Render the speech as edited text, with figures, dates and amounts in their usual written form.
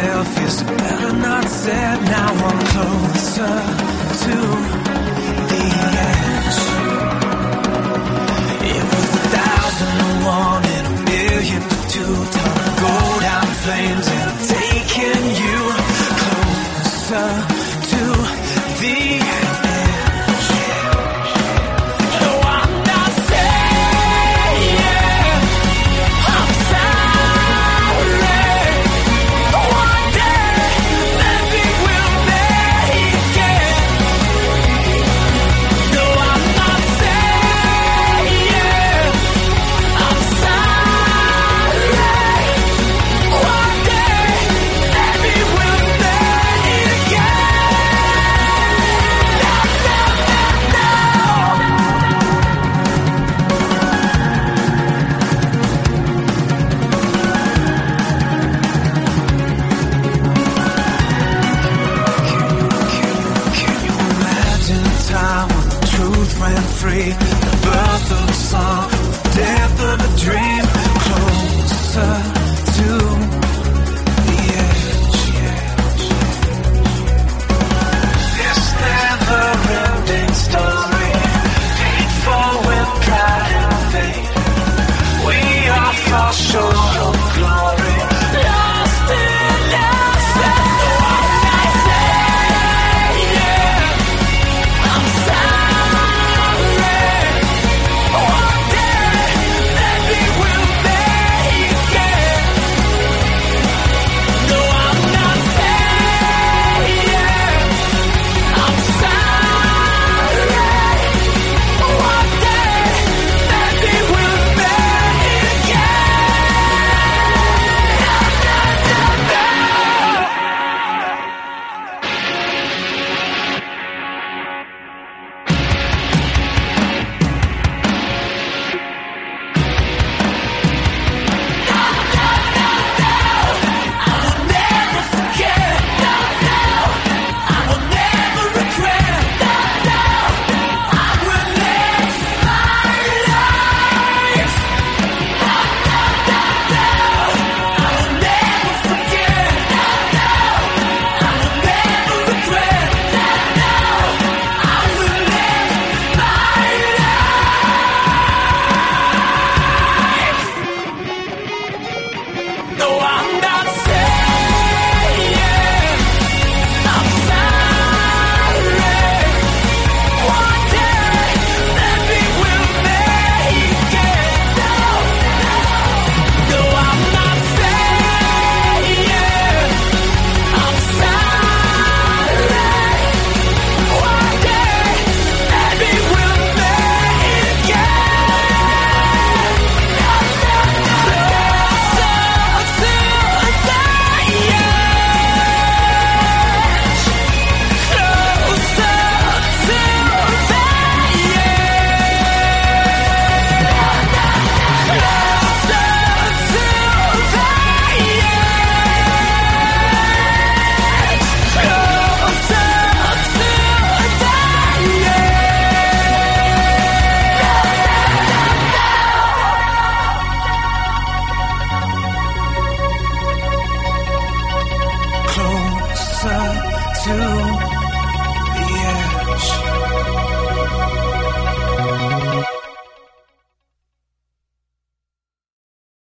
myself is better not said. Now I'm closer to the edge. It was 1,001 and 1,000,002. Time to go down flames and I'm taking you closer to the edge. Free, the birth of a song, the death of a dream, closer to the edge. This never-ending story, painful with pride and fate. We all fall short.